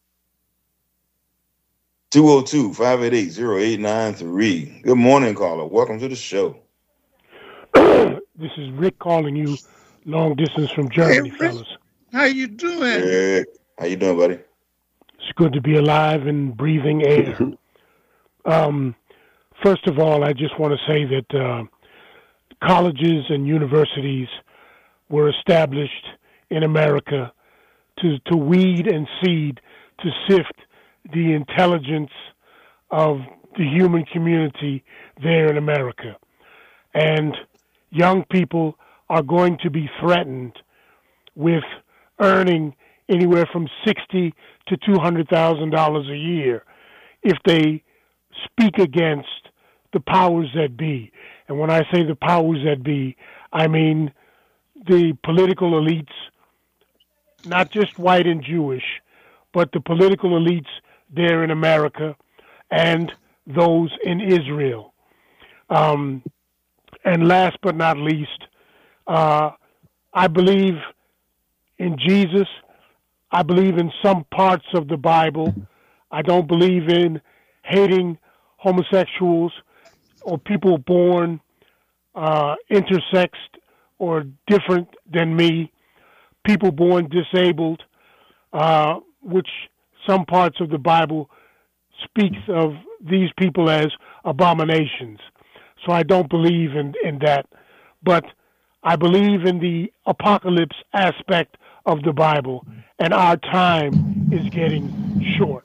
[SPEAKER 4] two oh two, five eight eight, oh eight nine three. Good morning, caller. Welcome to the show.
[SPEAKER 15] This is Rick calling you long distance from Germany,
[SPEAKER 16] Hey, Rick.
[SPEAKER 15] fellas.
[SPEAKER 16] How you doing?
[SPEAKER 4] Rick, how you doing, buddy?
[SPEAKER 15] It's good to be alive and breathing air. um, first of all, I just want to say that uh, colleges and universities were established in America to, to weed and seed to sift the intelligence of the human community there in America. And young people are going to be threatened with earning anywhere from sixty to two hundred thousand dollars a year if they speak against the powers that be. And when I say the powers that be, I mean the political elites, not just white and Jewish, but the political elites there in America and those in Israel. Um, and last but not least, uh, I believe in Jesus. I believe in some parts of the Bible. I don't believe in hating homosexuals or people born uh, intersexed or different than me, people born disabled, uh, which some parts of the Bible speaks of these people as abominations. So I don't believe in, in that. But I believe in the apocalypse aspect of the Bible, and our time is getting short.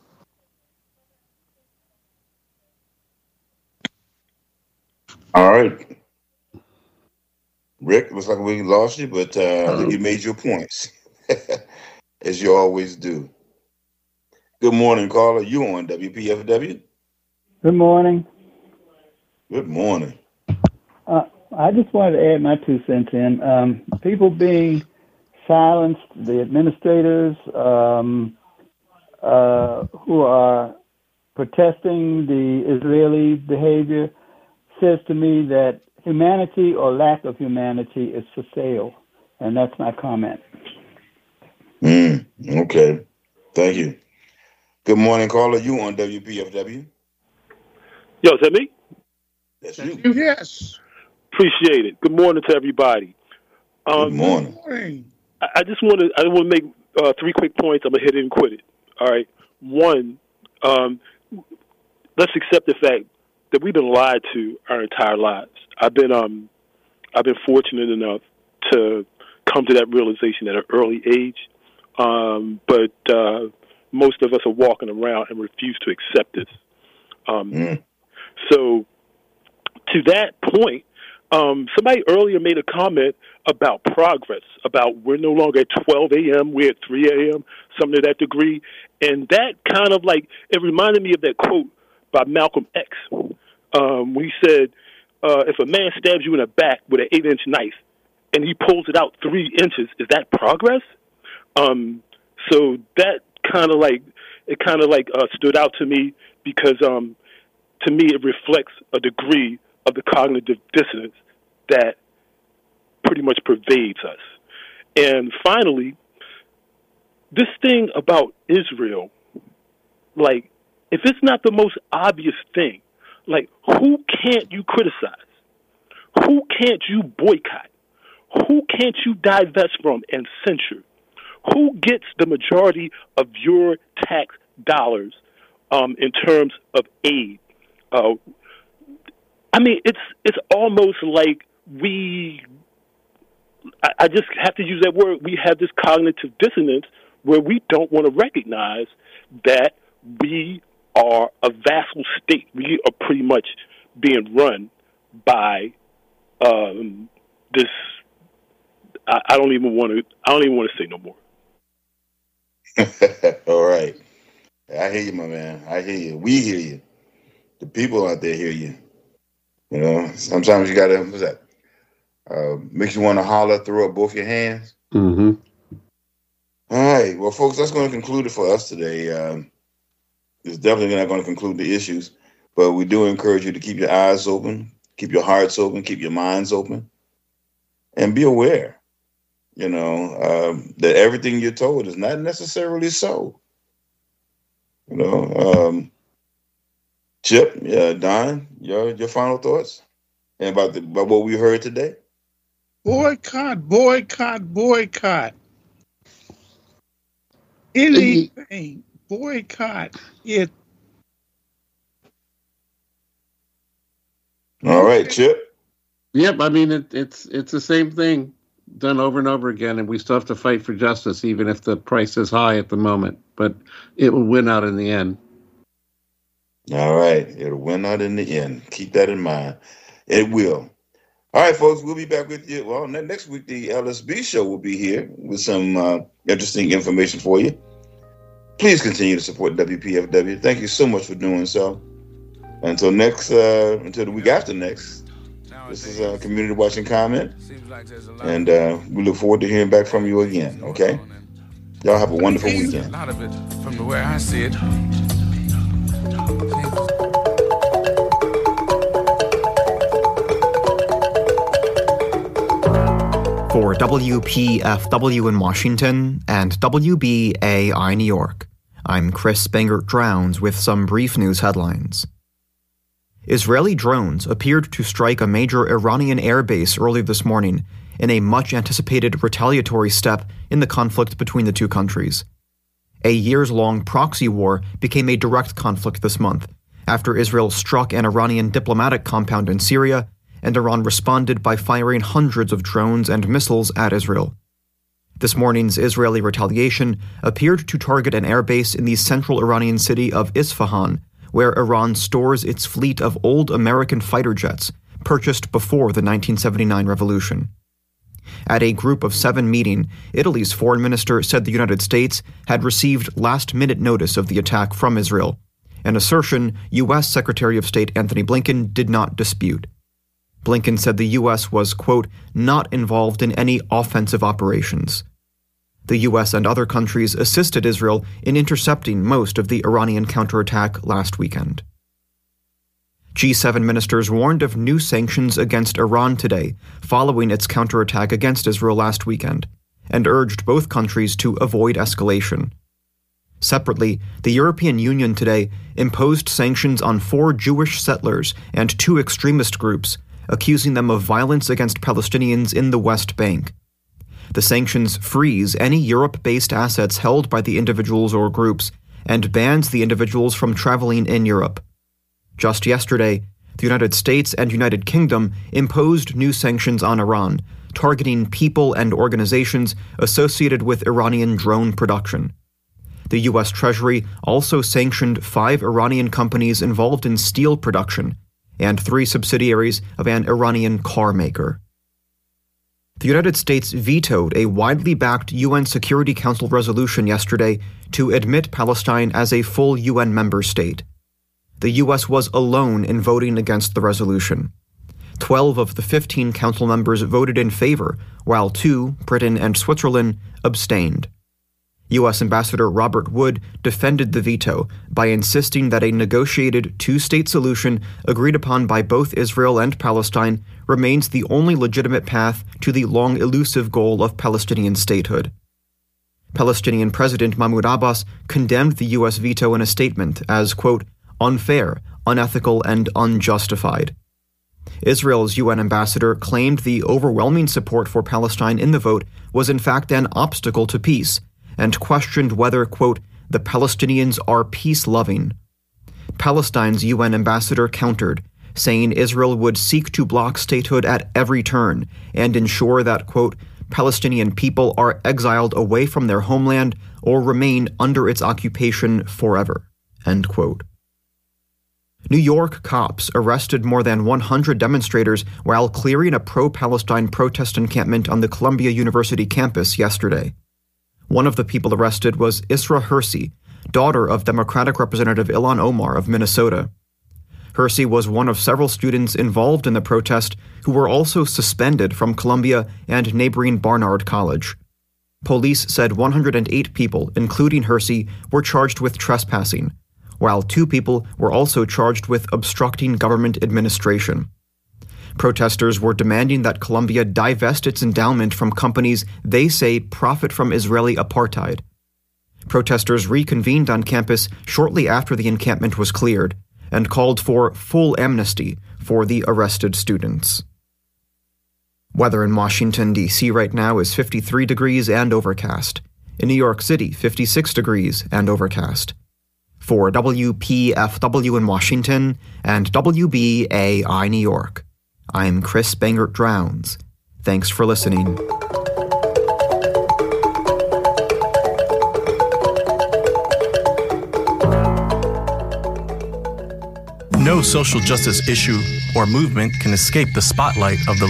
[SPEAKER 4] All right. Rick, looks like we lost you, but uh, I think you made your points, as you always do. Good morning, caller. You on W P F W?
[SPEAKER 16] Good morning.
[SPEAKER 4] Good morning.
[SPEAKER 16] Uh, I just wanted to add my two cents in. Um, people being silenced, the administrators um, uh, who are protesting the Israeli behavior, says to me that humanity or lack of humanity is for sale. And that's my comment.
[SPEAKER 4] Mm, okay. Thank you. Good morning, caller. You on W P F W?
[SPEAKER 17] Yo, is that me?
[SPEAKER 4] That's you.
[SPEAKER 17] Yes. Appreciate it. Good morning to everybody. Um,
[SPEAKER 4] Good morning.
[SPEAKER 17] I, I just want to I want to make uh, three quick points. I'm gonna hit it and quit it. All right. One, um, let's accept the fact that we've been lied to our entire lives. I've been um, I've been fortunate enough to come to that realization at an early age, um, but uh, most of us are walking around and refuse to accept this. Um,
[SPEAKER 4] mm.
[SPEAKER 17] So, to that point, um, somebody earlier made a comment about progress, about we're no longer at twelve a.m., we're at three a.m., something to that degree. And that kind of like, it reminded me of that quote by Malcolm X. Um, when he said, uh, if a man stabs you in the back with an eight-inch knife and he pulls it out three inches, is that progress? Um, so that kind of like, it kind of like uh, stood out to me because um, to me it reflects a degree of the cognitive dissonance that pretty much pervades us. And finally, this thing about Israel, like, if it's not the most obvious thing, like, who can't you criticize? Who can't you boycott? Who can't you divest from and censure? Who gets the majority of your tax dollars um, in terms of aid? Uh, I mean, it's it's almost like we, I, I just have to use that word, we have this cognitive dissonance where we don't want to recognize that we are a vassal state. We are pretty much being run by um, this. I, I don't even want to. I don't even want to say no more.
[SPEAKER 4] All right, I hear you, my man. I hear you. We hear you. The people out there hear you. You know, sometimes you gotta. What's that? Uh, makes you want to holler, throw up both your hands.
[SPEAKER 5] Mm-hmm.
[SPEAKER 4] All right. Well, folks, that's going to conclude it for us today. Um, it's definitely not going to conclude the issues, but we do encourage you to keep your eyes open, keep your hearts open, keep your minds open, and be aware, you know, um, that everything you're told is not necessarily so. You know, um, Chip, yeah, Don, your your final thoughts and about the about what we heard today?
[SPEAKER 18] Boycott, boycott, boycott. Anything, boycott it.
[SPEAKER 4] All right, Chip.
[SPEAKER 5] Yep, I mean it, it's it's the same thing done over and over again, and we still have to fight for justice, even if the price is high at the moment. but it will win out in the end.
[SPEAKER 4] All right. It'll win out in the end. Keep that in mind. It will. All right, folks, we'll be back with you. Well, next week, the L S B show will be here with some uh, interesting information for you. Please continue to support W P F W. Thank you so much for doing so. Until next, uh, until the week after next, this is uh, Community Watching Comment. And uh, we look forward to hearing back from you again, okay? Y'all have a wonderful weekend.
[SPEAKER 3] A lot of it, from the way I see it.
[SPEAKER 19] For W P F W in Washington and W B A I New York, I'm Chris Bangert-Drowns with some brief news headlines. Israeli drones appeared to strike a major Iranian airbase early this morning in a much-anticipated retaliatory step in the conflict between the two countries. A years-long proxy war became a direct conflict this month after Israel struck an Iranian diplomatic compound in Syria and Iran responded by firing hundreds of drones and missiles at Israel. This morning's Israeli retaliation appeared to target an airbase in the central Iranian city of Isfahan, where Iran stores its fleet of old American fighter jets purchased before the nineteen seventy-nine revolution. At a Group of Seven meeting, Italy's foreign minister said the United States had received last-minute notice of the attack from Israel, an assertion U S Secretary of State Anthony Blinken did not dispute. Blinken said the U S was, quote, not involved in any offensive operations. The U S and other countries assisted Israel in intercepting most of the Iranian counterattack last weekend. G seven ministers warned of new sanctions against Iran today, following its counterattack against Israel last weekend, and urged both countries to avoid escalation. Separately, the European Union today imposed sanctions on four Jewish settlers and two extremist groups, accusing them of violence against Palestinians in the West Bank. The sanctions freeze any Europe-based assets held by the individuals or groups and bans the individuals from traveling in Europe. Just yesterday, the United States and United Kingdom imposed new sanctions on Iran, targeting people and organizations associated with Iranian drone production. The U S Treasury also sanctioned five Iranian companies involved in steel production and three subsidiaries of an Iranian car maker. The United States vetoed a widely backed U N Security Council resolution yesterday to admit Palestine as a full U N member state. The U S was alone in voting against the resolution. Twelve of the fifteen council members voted in favor, while two, Britain and Switzerland, abstained. U S Ambassador Robert Wood defended the veto by insisting that a negotiated two-state solution agreed upon by both Israel and Palestine remains the only legitimate path to the long-elusive goal of Palestinian statehood. Palestinian President Mahmoud Abbas condemned the U S veto in a statement as, quote, unfair, unethical, and unjustified. Israel's U N ambassador claimed the overwhelming support for Palestine in the vote was in fact an obstacle to peace, and questioned whether, quote, the Palestinians are peace-loving. Palestine's U N ambassador countered, saying Israel would seek to block statehood at every turn and ensure that, quote, Palestinian people are exiled away from their homeland or remain under its occupation forever, end quote. New York cops arrested more than one hundred demonstrators while clearing a pro-Palestine protest encampment on the Columbia University campus yesterday. One of the people arrested was Isra Hersey, daughter of Democratic Representative Ilhan Omar of Minnesota. Hersey was one of several students involved in the protest who were also suspended from Columbia and neighboring Barnard College. Police said one hundred eight people, including Hersey, were charged with trespassing, while two people were also charged with obstructing government administration. Protesters were demanding that Columbia divest its endowment from companies they say profit from Israeli apartheid. Protesters reconvened on campus shortly after the encampment was cleared and called for full amnesty for the arrested students. Weather in Washington, D C right now is fifty-three degrees and overcast. In New York City, fifty-six degrees and overcast. For W P F W in Washington and W B A I New York, I'm Chris Bangert-Drowns. Thanks for listening.
[SPEAKER 20] No social justice issue or movement can escape the spotlight of the